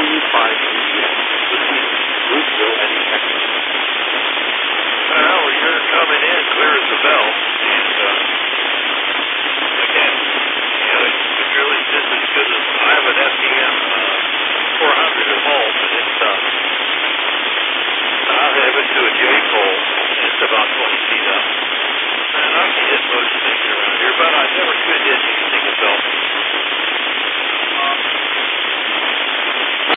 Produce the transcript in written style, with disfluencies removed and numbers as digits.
Louisville, Eddie, Texas. Well, you're coming in clear as a bell, and again, it's really just as good as I have an FDM 400 at home, and it's I have it to a J pole, and it's about 20 feet up. And I can hit most things around here, but I never could hit anything at Belton.